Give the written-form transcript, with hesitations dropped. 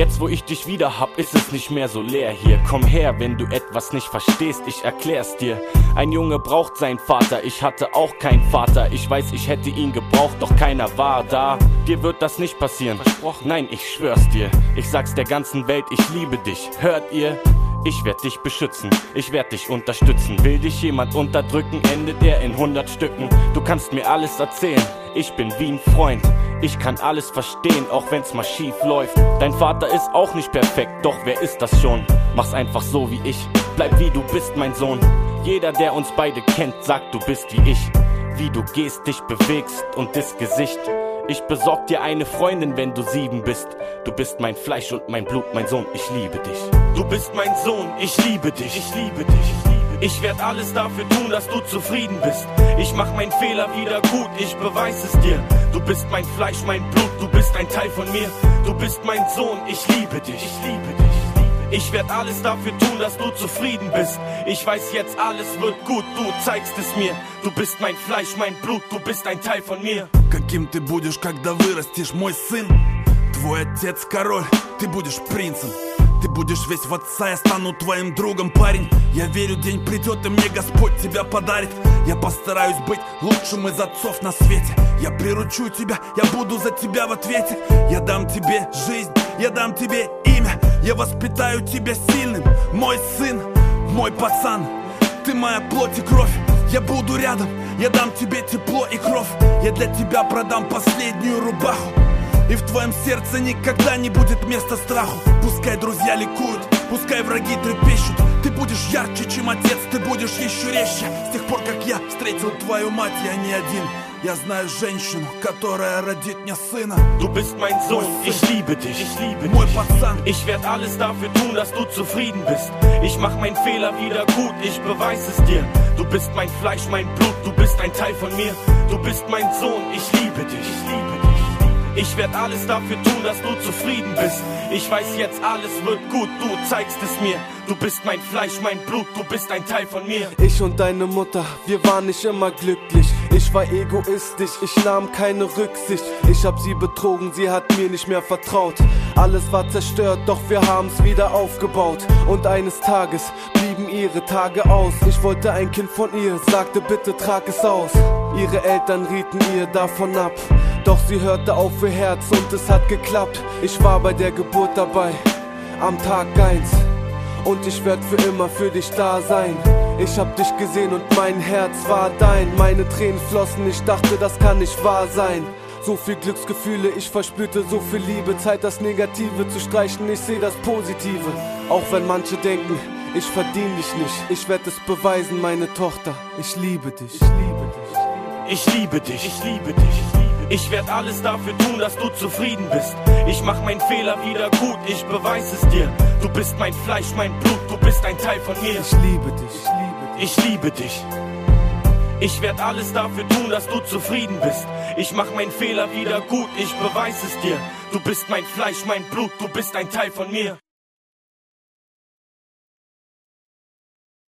Jetzt wo ich dich wieder hab, ist es nicht mehr so leer hier. Komm her, wenn du etwas nicht verstehst, ich erklär's dir. Ein Junge braucht seinen Vater, ich hatte auch keinen Vater. Ich weiß, ich hätte ihn gebraucht, doch keiner war da. Dir wird das nicht passieren, versprochen. Nein, ich schwör's dir. Ich sag's der ganzen Welt, ich liebe dich. Hört ihr? Ich werd dich beschützen, ich werd dich unterstützen. Will dich jemand unterdrücken, endet er in 100 Stücken. Du kannst mir alles erzählen, ich bin wie ein Freund. Ich kann alles verstehen, auch wenn's mal schief läuft. Dein Vater ist auch nicht perfekt, doch wer ist das schon? Mach's einfach so wie ich, bleib wie du bist, mein Sohn. Jeder, der uns beide kennt, sagt, du bist wie ich. Wie du gehst, dich bewegst und das Gesicht. Ich besorg dir eine Freundin, wenn du 7 bist. Du bist mein Fleisch und mein Blut, mein Sohn, ich liebe dich. Du bist mein Sohn, ich liebe dich, ich liebe dich. Ich werd alles dafür tun, dass du zufrieden bist. Ich mach meinen Fehler wieder gut, ich beweis es dir. Du bist mein Fleisch, mein Blut, du bist ein Teil von mir. Du bist mein Sohn, ich liebe dich, ich liebe dich. Ich werd alles dafür tun, dass du zufrieden bist. Ich weiß jetzt, alles wird gut, du zeigst es mir. Du bist mein Fleisch, mein Blut, du bist ein Teil von mir. Каким ты будешь, когда вырастешь, мой сын? Твой отец король, ты будешь принцем. Ты будешь весь в отца, я стану твоим другом, парень. Я верю, день придет, и мне Господь тебя подарит. Я постараюсь быть лучшим из отцов на свете. Я приручу тебя, я буду за тебя в ответе. Я дам тебе жизнь, я дам тебе имя. Я воспитаю тебя сильным, мой сын, мой пацан. Ты моя плоть и кровь, я буду рядом. Я дам тебе тепло и кровь. Я для тебя продам последнюю рубаху. И в твоем сердце никогда не будет места страху. Пускай друзья ликуют, пускай враги трепещут. Ты будешь ярче, чем отец, ты будешь еще резче. С тех пор, как я встретил твою мать, я не один. Я знаю женщину, которая родит мне сына. Du bist mein Sohn, ich liebe dich, ich liebe dich. Мой пацан. Ich werd alles dafür tun, dass du zufrieden bist. Ich mach meinen Fehler wieder gut, ich beweis es dir. Du bist mein Fleisch, mein Blut, du bist ein Teil von mir. Du bist mein Sohn, ich liebe dich, ich liebe dich. Ich werd alles dafür tun, dass du zufrieden bist. Ich weiß jetzt, alles wird gut, du zeigst es mir. Du bist mein Fleisch, mein Blut, du bist ein Teil von mir. Ich und deine Mutter, wir waren nicht immer glücklich. Ich war egoistisch, ich nahm keine Rücksicht. Ich hab sie betrogen, sie hat mir nicht mehr vertraut. Alles war zerstört, doch wir haben's wieder aufgebaut. Und eines Tages blieben ihre Tage aus. Ich wollte ein Kind von ihr, sagte bitte trag es aus. Ihre Eltern rieten ihr davon ab. Doch sie hörte auf ihr Herz und es hat geklappt. Ich war bei der Geburt dabei, am Tag 1. Und ich werd für immer für dich da sein. Ich hab dich gesehen und mein Herz war dein. Meine Tränen flossen, ich dachte, das kann nicht wahr sein. So viel Glücksgefühle, ich verspürte so viel Liebe. Zeit das Negative zu streichen, ich seh das Positive. Auch wenn manche denken, ich verdien dich nicht. Ich werd es beweisen, meine Tochter, ich liebe dich. Ich liebe dich, ich liebe dich. Ich werd alles dafür tun, dass du zufrieden bist. Ich mach meinen Fehler wieder gut, ich beweis es dir. Du bist mein Fleisch, mein Blut, du bist ein Teil von mir. Ich liebe dich, ich liebe dich. Ich werd alles dafür tun, dass du zufrieden bist. Ich mach meinen Fehler wieder gut, ich beweis es dir. Du bist mein Fleisch, mein Blut, du bist ein Teil von mir.